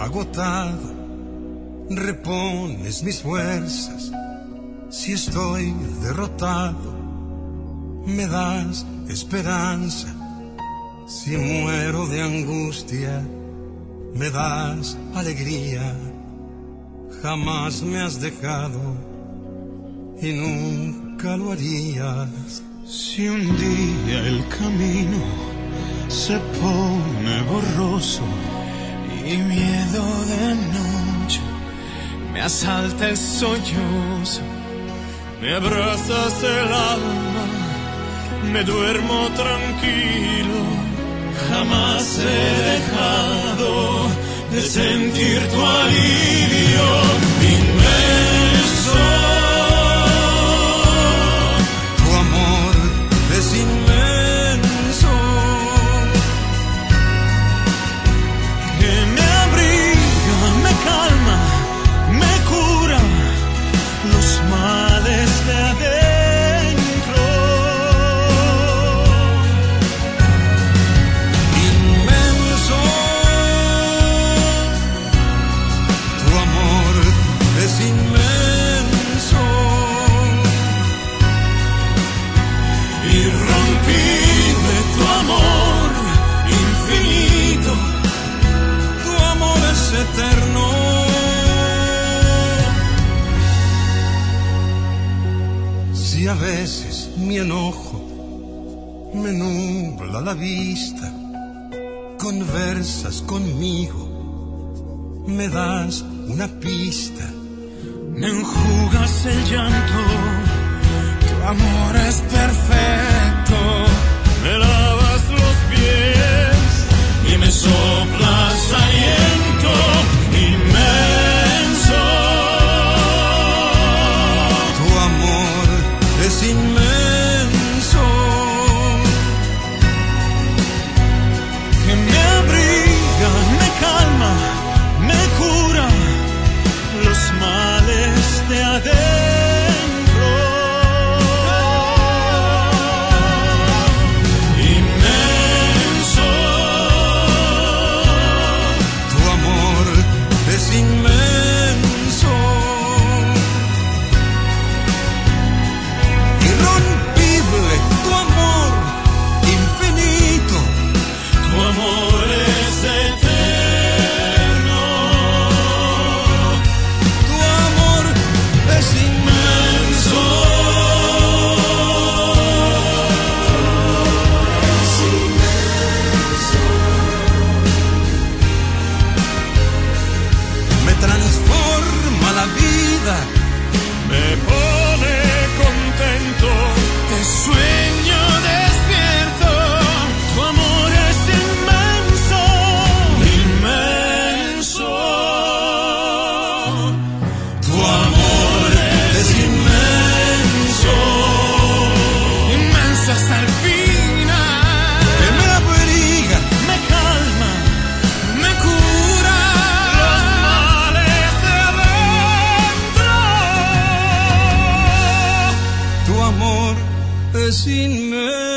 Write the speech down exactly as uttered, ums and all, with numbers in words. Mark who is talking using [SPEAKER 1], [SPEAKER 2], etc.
[SPEAKER 1] agotado, repones mis fuerzas. Si estoy derrotado, me das esperanza. Si muero de angustia, me das alegría. Jamás me has dejado y nunca lo harías.
[SPEAKER 2] Si un día el camino se pone borroso y miedo de noche me asalta el sollozo, me abrazas el alma, me duermo tranquilo. Jamás he dejado de sentir tu alivio inmenso.
[SPEAKER 1] Tu amor es inmenso,
[SPEAKER 2] que me abriga, me calma, me cura los males de adentro.
[SPEAKER 1] inmenso. Tu amor es inmenso.
[SPEAKER 2] Irrompible tu amor infinito,
[SPEAKER 1] Tu amor es eterno. Si a veces mi enojo me nubla la vista, conversas conmigo, me das una pista.
[SPEAKER 2] me enjugas el llanto, tu amor es perfecto, me lavas los pies y me soplas aliento inmenso.
[SPEAKER 1] Tu amor es inmenso,
[SPEAKER 2] Que me abriga, me calma, me cura los males de adentro. Inmenso,
[SPEAKER 1] tu amor es inmenso. Irrompible tu amor infinito.
[SPEAKER 2] tu amor es eterno.
[SPEAKER 1] Tu amor es inmenso. Me transforma la vida,
[SPEAKER 2] Me pone contento, te sueño despierto, tu amor es inmenso, inmenso. Tu amor es inmenso, inmenso hasta el final.
[SPEAKER 1] que me abriga,
[SPEAKER 2] Me calma, me cura los males de adentro.
[SPEAKER 1] tu amor es inmenso.